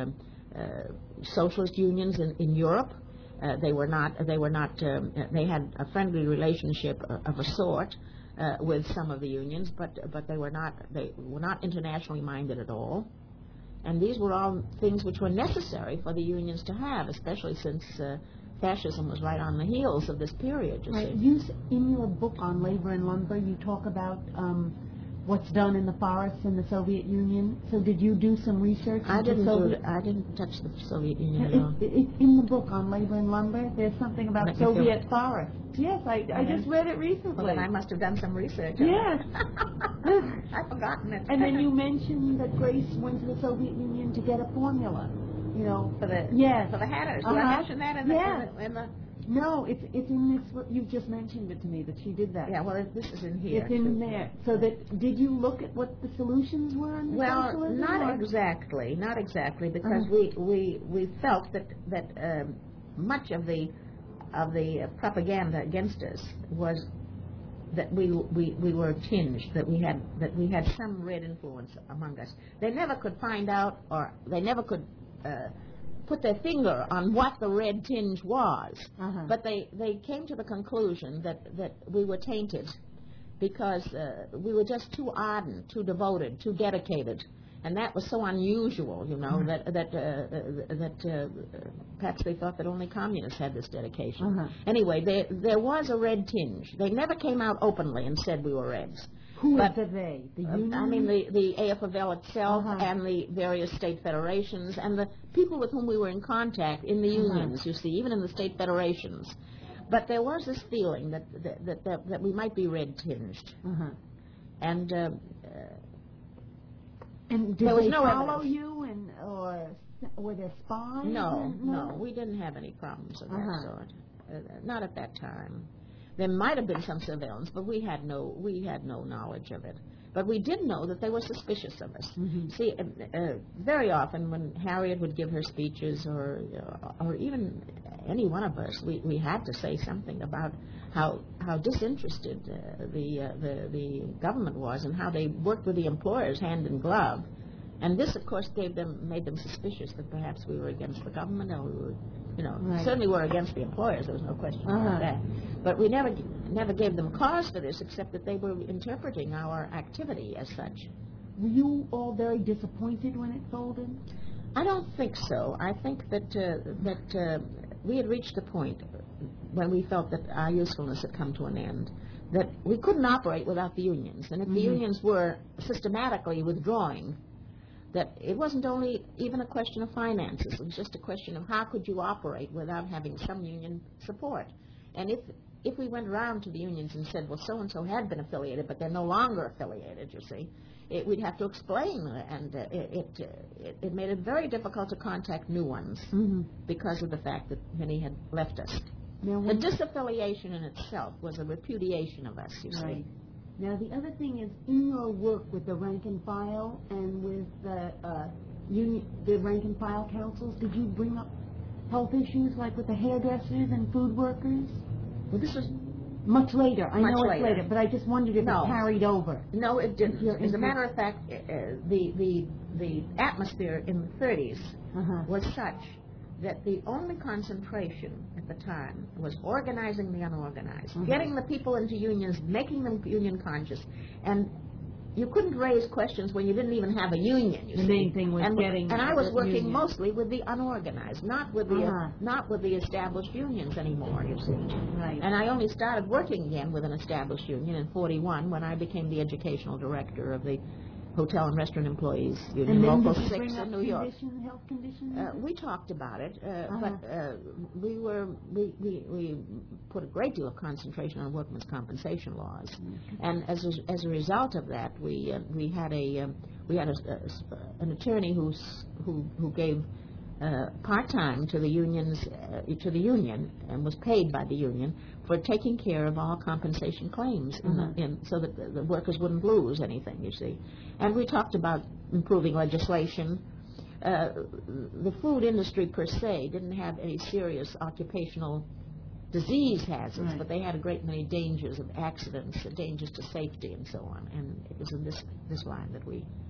uh, socialist unions in, in Europe. Uh, they were not. They were not. Um, they had a friendly relationship of a sort uh, with some of the unions, but but they were not. They were not internationally minded at all. And these were all things which were necessary for the unions to have, especially since uh, fascism was right on the heels of this period. You right. see. You, in your book on labor and lumber, you talk about um, what's done in the forests in the Soviet Union. So did you do some research? I into didn't do Soviet? it. I didn't touch the Soviet Union at It, all. it, it, in the book on labor and lumber, there's something about Let me Soviet feel- forests. Yes, I, I just read it recently. Well, then I must have done some research. Yes. I've forgotten it. And then you mentioned that Grace went to the Soviet Union to get a formula, you know. for the Yes. for the Hatters. Did Uh-huh. I mention that in the, Yes. in the, in the No, it's it's in this. You just mentioned it to me that she did that. yeah? Well, it, this is in here. It's in too. there. So that did you look at what the solutions were under Well, socialism? not or- exactly, not exactly, because Uh-huh. we, we we felt that that um, much of the of the uh, propaganda against us was that we, we we were tinged, that we had that we had some red influence among us. They never could find out, or they never could uh, put their finger on what the red tinge was, Uh-huh. but they they came to the conclusion that that we were tainted because uh, we were just too ardent, too devoted, too dedicated, and that was so unusual, you know, that that uh, uh, that uh, perhaps they thought that only communists had this dedication. Uh-huh. Anyway, there there was a red tinge. They never came out openly and said we were Reds. Who But- is the they? The Uh, union? I mean, the, the A F of L itself Uh-huh. and the various state federations and the people with whom we were in contact in the Uh-huh. unions, you see, even in the state federations. But there was this feeling that that, that, that, that we might be red-tinged. Uh-huh. And uh, And did There was they no follow evidence. you, and or were there spies? no, and- no, we didn't have any problems of that Uh-huh. sort. Uh, not at that time. There might have been some surveillance, but we had no we had no knowledge of it. But we did know that they were suspicious of us. Mhm. See, uh, uh, very often when Harriet would give her speeches, or uh, or even any one of us, we, we had to say something about how how disinterested uh, the, uh, the the government was and how they worked with the employers hand in glove. And this, of course, gave them made them suspicious that perhaps we were against the government, or we were, you know, Right. certainly were against the employers. There was no question Uh-huh. about that. But we never never gave them cause for this, except that they were interpreting our activity as such. Were you all very disappointed when it folded? I don't think so. I think that uh, that uh, we had reached a point when we felt that our usefulness had come to an end, that we couldn't operate without the unions, and if the Mhm. unions were systematically withdrawing, that it wasn't only even a question of finances. It was just a question of how could you operate without having some union support. And if if we went around to the unions and said, well, so-and-so had been affiliated, but they're no longer affiliated, you see, it, we'd have to explain, and uh, it, it, uh, it, it made it very difficult to contact new ones Mm-hmm. because of the fact that many had left us. Now, The when, disaffiliation in itself was a repudiation of us, you see. right. Now, the other thing is, in your work with the rank and file and with the uh, union, the rank and file councils, did you bring up health issues like with the hairdressers and food workers? Well, this was Much later. I Much know it's later. later, but I just wondered if No. it carried over. No, it didn't. Your As a interest- matter of fact, uh, the, the, the atmosphere in the thirties Uh-huh. was such that the only concentration at the time was organizing the unorganized, Mhm. getting the people into unions, making them union conscious, and you couldn't raise questions when you didn't even have a union. You The see. main thing was and, getting and I was the working union. mostly with the unorganized, not with the Uh-huh. not with the established unions anymore. You see. Right. And I only started working again with an established union in forty-one when I became the educational director of the Hotel and Restaurant Employees Union, and then Local did you six bring up in New York. condition, health conditions? Uh, we talked about it, uh, Uh-huh. but uh, we were we, we, we put a great deal of concentration on workmen's compensation laws, and as a, as a result of that, we uh, we had a um, we had a, a, an attorney who's, who who gave uh, part time to the unions uh, to the union and was paid by the union for taking care of all compensation claims, in Uh-huh. the, in, so that the, the workers wouldn't lose anything. You see, and we talked about improving legislation. Uh, the food industry per se didn't have any serious occupational disease hazards, Right. but they had a great many dangers of accidents, uh, dangers to safety, and so on. And it was in this this line that we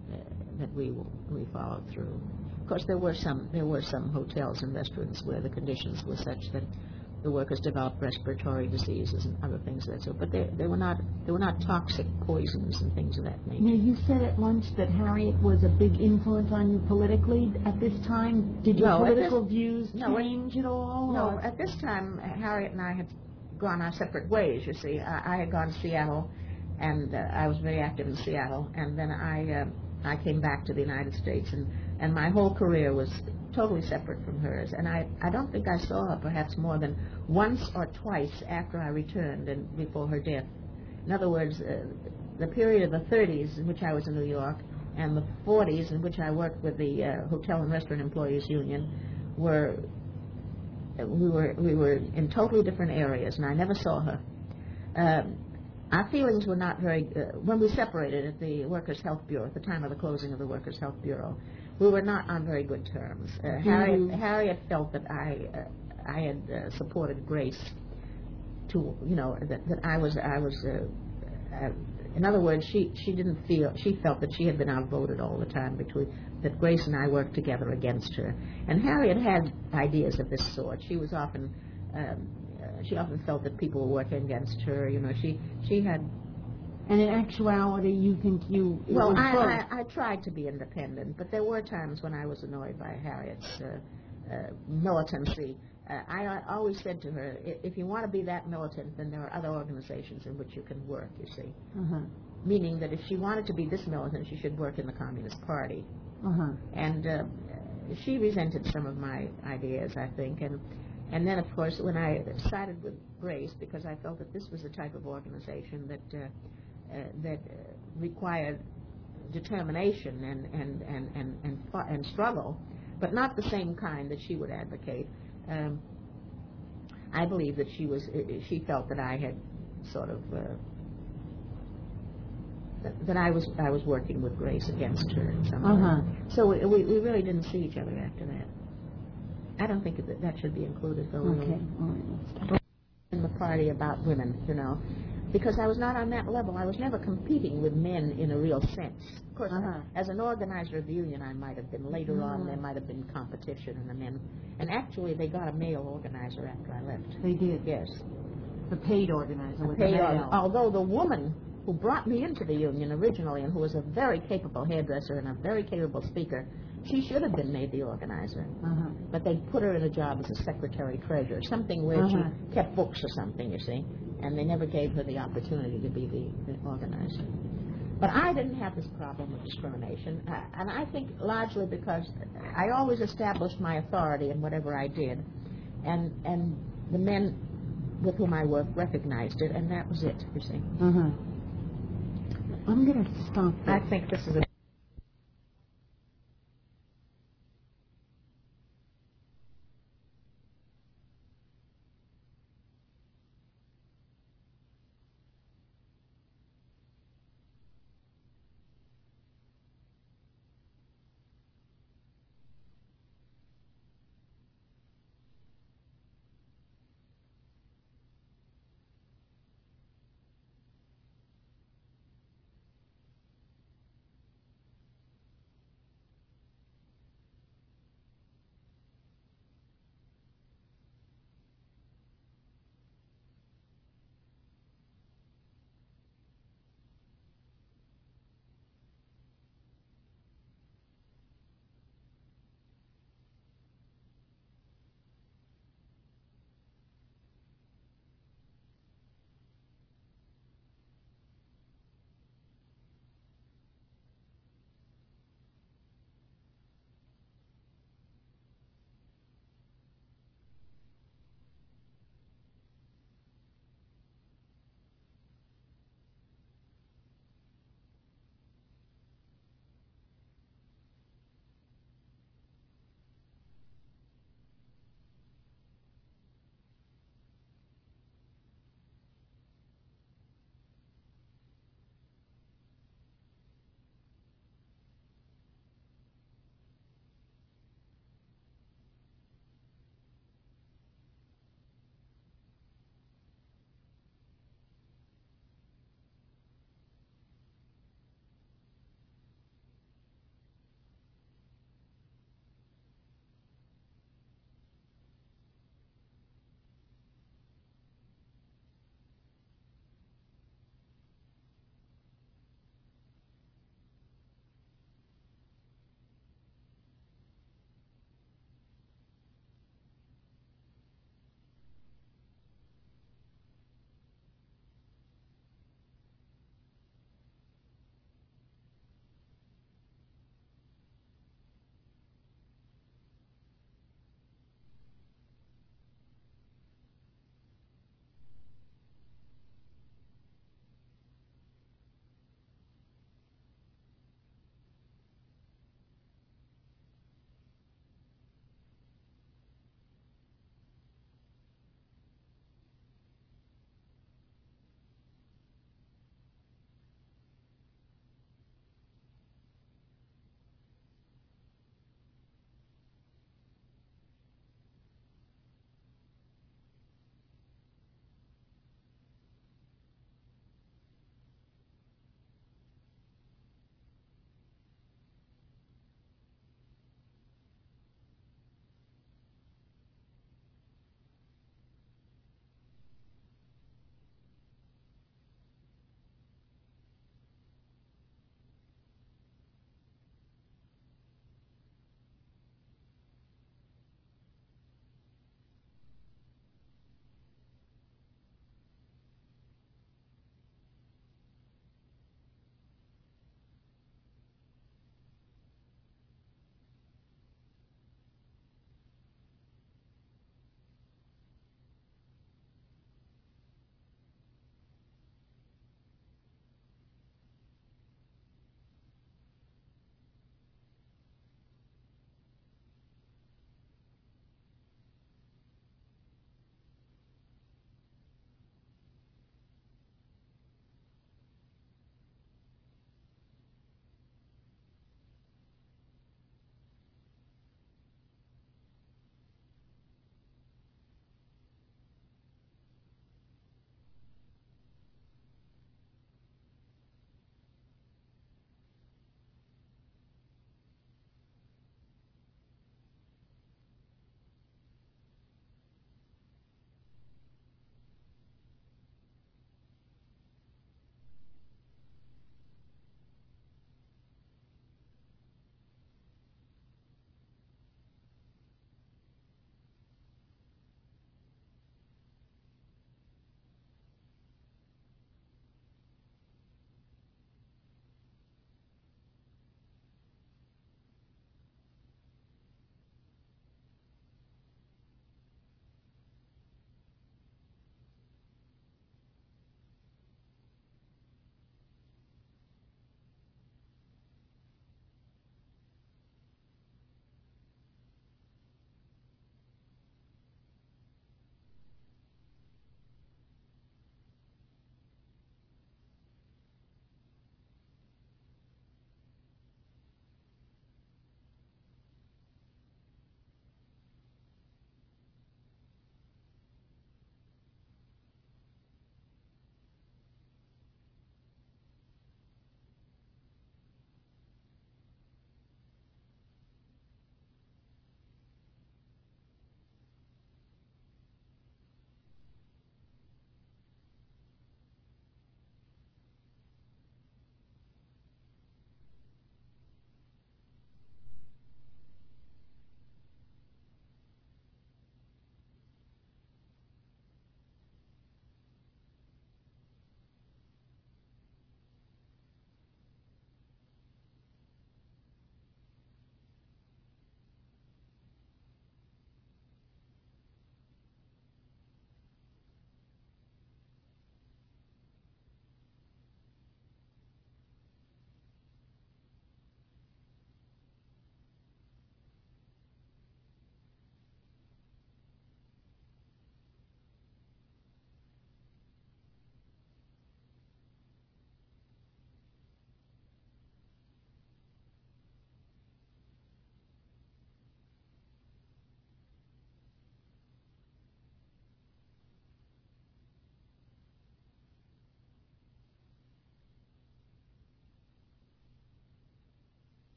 uh, that we we followed through. Of course, there were some there were some hotels and restaurants where the conditions were such that the workers developed respiratory diseases and other things of that sort. But they they were not they were not toxic poisons and things of that nature. Now, you said at lunch that Harriet was a big influence on you politically at this time. Did your No, at political this- views no, it- change at all? No, or- at this time, Harriet and I had gone our separate ways, you see. I, I had gone to Seattle, and uh, I was very active in Seattle, and then I uh, I came back to the United States, and, and my whole career was totally separate from hers, and I, I don't think I saw her perhaps more than once or twice after I returned and before her death. In other words, uh, the period of the thirties in which I was in New York and the forties in which I worked with the uh, Hotel and Restaurant Employees Union were we were we were in totally different areas, and I never saw her. Um, our feelings were not very uh, when we separated at the Workers' Health Bureau at the time of the closing of the Workers' Health Bureau. We were not on very good terms. Uh, mm-hmm. Harriet, Harriet felt that I uh, I had uh, supported Grace to you know that, that I was I was uh, uh, in other words she she didn't feel she felt that she had been outvoted all the time between that Grace and I worked together against her. And Harriet had ideas of this sort. She was often um, uh, she often felt that people were working against her. You know she she had. And in actuality, you think you... it Well, was I, both. I, I tried to be independent, but there were times when I was annoyed by Harriet's uh, uh, militancy. Uh, I, I always said to her, "I- if you want to be that militant, then there are other organizations in which you can work, you see." Uh-huh. Meaning that if she wanted to be this militant, she should work in the Communist Party. Uh-huh. And uh, she resented some of my ideas, I think. And, and then, of course, when I sided with Grace, because I felt that this was the type of organization that... Uh, Uh, that uh, required determination and and and and and, fu- and struggle, but not the same kind that she would advocate. Um, I believe that she was uh, she felt that I had sort of uh, that, that I was I was working with Grace against her in some way. Uh-huh. So we, we we really didn't see each other after that. I don't think that that should be included though. Okay. All right. In the party about women, you know. Because I was not on that level. I was never competing with men in a real sense. Of course, Uh-huh. as an organizer of the union, I might have been. Later on, there might have been competition in the men. And actually, they got a male organizer after I left. They did. Yes. The paid organizer with Paid the on- male. although the woman who brought me into the union originally and who was a very capable hairdresser and a very capable speaker, she should have been made the organizer. Uh-huh. But they put her in a job as a secretary-treasurer, something where Uh-huh. she kept books or something, you see. And they never gave her the opportunity to be the, the organizer. But I didn't have this problem of discrimination, uh, and I think largely because I always established my authority in whatever I did, and and the men with whom I worked recognized it, and that was it, you see. Uh-huh. I'm going to stop I there. think this is a